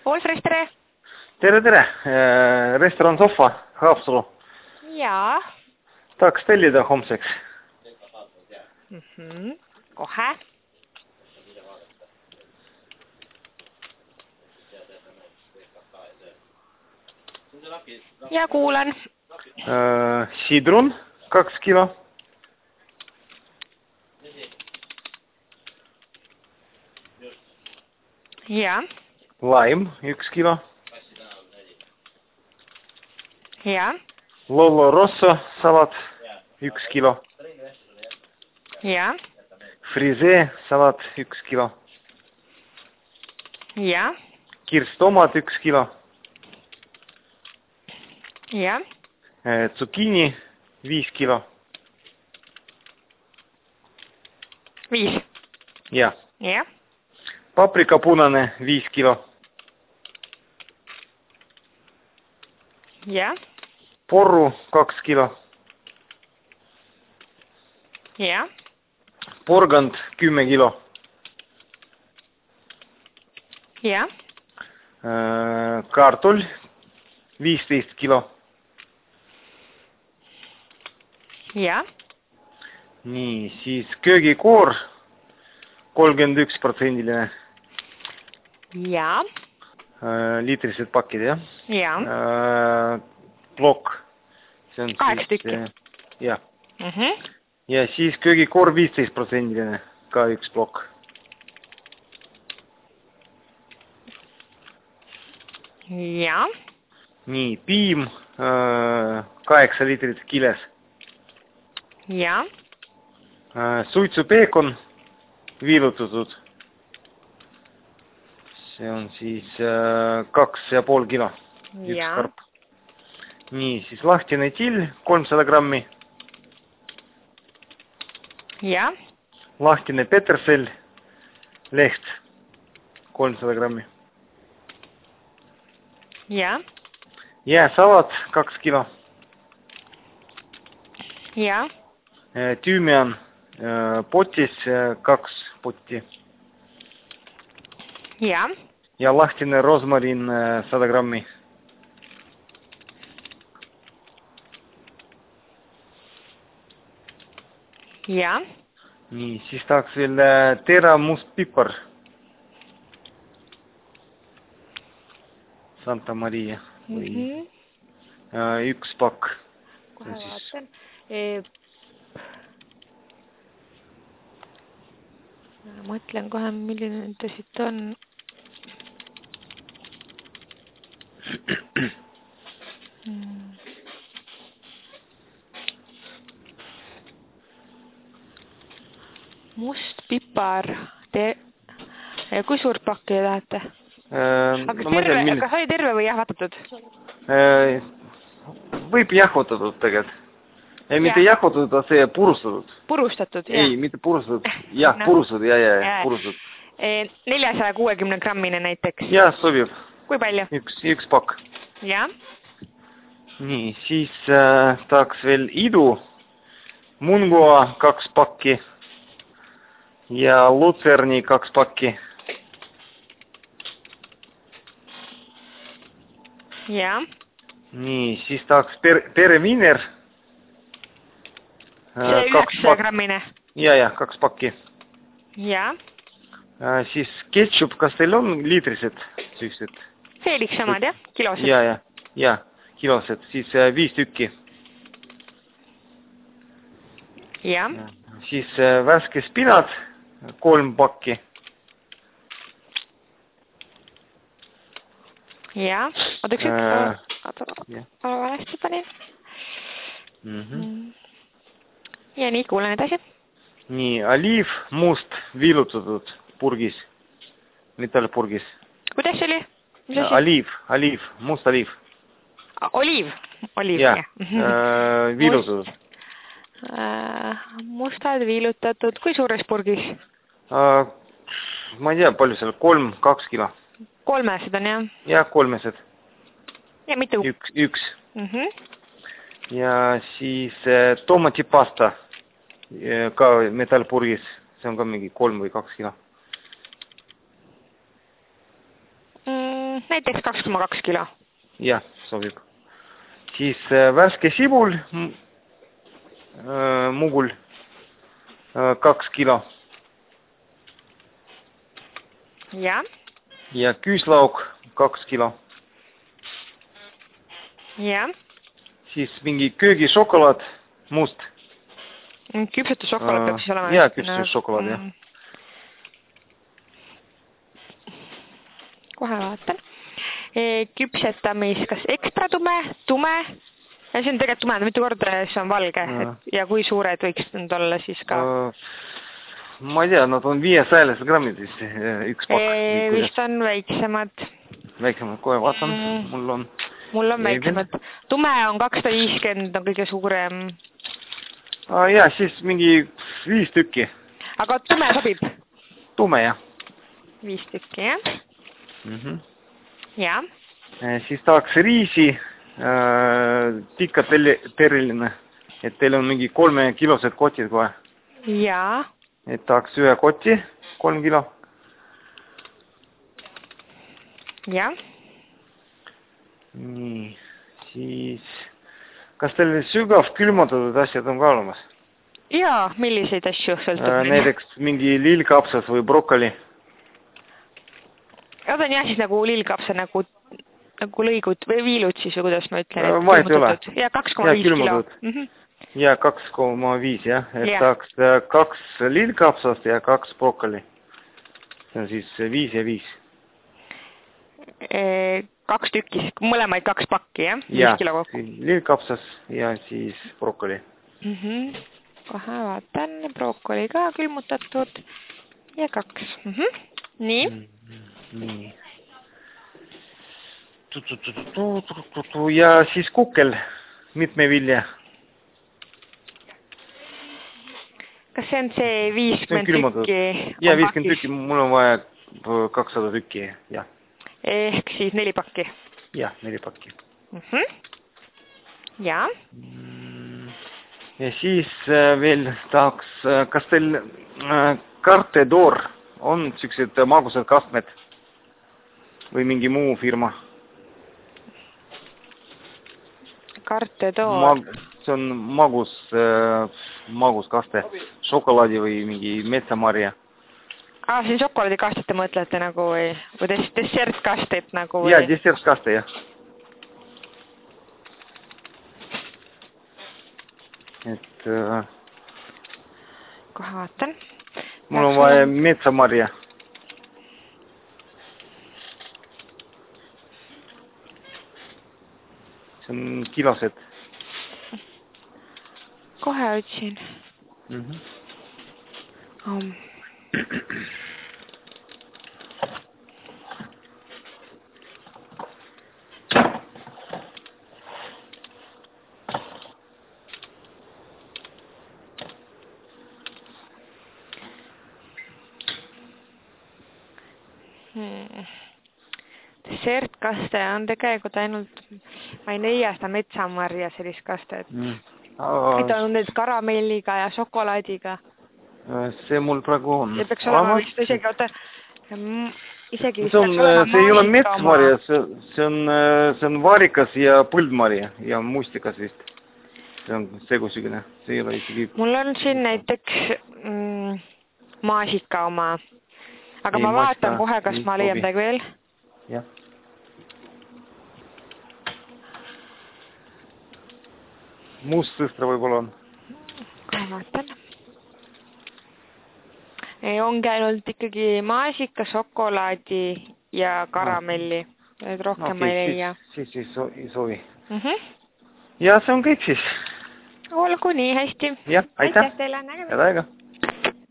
Wolfres, tere! Tere, tere! Restoran Sohva, Haapsalu. Jaa. Tahaks tellida homseks. Kohe. Ja kuulan. Sidrun 2 kilo. Ja. Laim 1 kilo. Ja. Lollo Rosso salat 1 kilo. Ja. Frisee salat 1 kilo. Ja. Kirstomat 1 kilo. Ja. Zucchini 5 kilo. 5. Ja. Ja. Paprika punane 5 kilo. Ja. Porru 2 kilo. Ja. Porgand 10 kilo. Ja. Kartul 15 kilo. Ja. Nii, siis köögikoor 31%. Ja. Liitrised pakid, jah? Ja. Plokk. See on 8 tükki. Jah. Ja siis köögikoor 15%, ka üks plokk. Ja. Nii, piim 8 liitrit kiles. Ja. Suitsupeekon viilutatud. See on siis 2,5 kilo. Üks karp. Nii, siis lahtine till 300 grammi. Ja. Lahtine petersell leht 300 grammi. Ja. Jääsalat 2 kilo. Ja. Tüümian potis 2 potti. Ja. Ja lahtine rosmarin 100 grammi. Ja. Nii, siis tahaks veel tera mustpipar. Santa Maria. Üks pakk. Kohe vaatan. Mõtlen kohe, milline nende siit on. Must pipar. Kui suurt pakki tahate? Kas oli terve või jahvatatud? Võib jahvatatud tegelikult. Ei, mitte jahvatatud, aga see purustatud. Purustatud, jah. Ei, mitte purustatud. Jah, purustatud, jah, purustatud. 460 grammine näiteks. Jah, sobib. Kui palju? Üks pakk. Jah. Nii, siis tahaks veel idu. Mungoa 2 pakki. Ja lutserni 2 pakki. Jah. Nii, siis tahaks pereviner. See 9 grammine. Ja, 2 pakki. Jah. Siis ketšup, kas teil on liitrised? Felix samad, jah? Kilosed? Ja, kilosed. Siis 5 tükki. Jah. Siis värske spinat 3 pakki. Jah. Ootaks valesti panin. Ja nii, kuulen edasi. Nii, oliiv must viilutatud purgis. Metallpurgis. Kuidas see oli? Oliiv, must oliiv. Oliiv, jah. Viilutatud. Mustad viilutatud. Kui suures purgis? Ma ei tea, palju seal, 3-2 kilo. 300 on, jah? Jah, 300. Ja mitu? Üks. Ja siis tomatipasta ka metallpurgis. See on ka mingi 3 või 2 kilo. näiteks 2,2 kilo. Jah, sobib. Siis värske sibul, mugul 2 kilo. Ja. Ja küüslauk 2 kilo. Ja. Siis mingi köögišokolaad, must. Küpsetusšokolaad peab siis olema. Jaa, küpsetusšokolaad, jah. Kohe vaatan. Küpsetamis, kas ekstra tume? Ja see on tegelikult tume, mitu korda see on valge. Ja kui suured võiks need olla siis ka? Ma ei tea, nad on 500 grammid siis üks pakk. Vist on väiksemad. Väiksemad, kohe vaatan. Mul on väiksemad. Tume on 250, on kõige suurem. Jaa, siis mingi 5 tükki. Aga tume sobib? Tume, jah. 5 tükki, jah? Jaa. Siis tahaks riisi, tikka terriline, et teil on mingi 3 kilosed kotid kohe. Jaa. Et tahaks ühe koti, 3 kilo. Jaa. Nii, siis... Kas teil sügav külmutatud asjad on ka olemas? Jaa, milliseid asju sõltub? Näiteks mingi lillkapsas või brokoli? Need on jah siis nagu lillkapsa nagu lõigud või viilud siis või kuidas ma ütlen? Vahet ei ole. Ja 2,5 kilo. Ja 2,5 jah, et tahaks 2 lillkapsast ja 2 brokoli. See on siis 5 ja 5. 2 tükki, mõlemaid 2 pakki, jah? Jah, lillkapsas ja siis brokoli. Kohe vaatan, brokoli ka külmutatud ja 2. Nii? Nii. Ja siis kukkel, mitme vilja. Kas see on see 50 tükki? Jaa, 50 tükki, mul on vaja 200 tükki, jah. Ehk siis 4 pakki? Jah, 4 pakki. Jaa. Ja siis veel tahaks, kas teil Carte d'Or on sellised magusad kastmed või mingi muu firma? Carte d'Or? See on magus kaste, šokolaadi või mingi metsamarja. Siin šokolaadikastet te mõtlete nagu või dessertkastet nagu? Jaa, dessertkaste, jah. Et... Kohe vaatan. Mul on vaja metsamarja. See on kilosed. Kohe otsin. Dessertkaste on tegelikult ainult, ma ei leia seda metsamarja sellist kastet. Need on need karamelliga ja šokolaadiga. See mul praegu on. See peaks olema vist isegi see ei ole metsamarja, see on varikas ja põldmarja ja mustikas vist. See on segusugune, see ei ole isegi... Mul on siin näiteks maasika oma. Aga ma vaatan kohe, kas ma leian midagi veel. Jah. Must sõstra võib-olla on. Kohe vaatan. Ongi ainult ikkagi maasika, šokolaadi ja karamelli. Et rohkem ma ei leia. Siis ei soovi. Ja see on kõik siis. Olgu nii, hästi. Jah, aitäh. Teile. Head aega.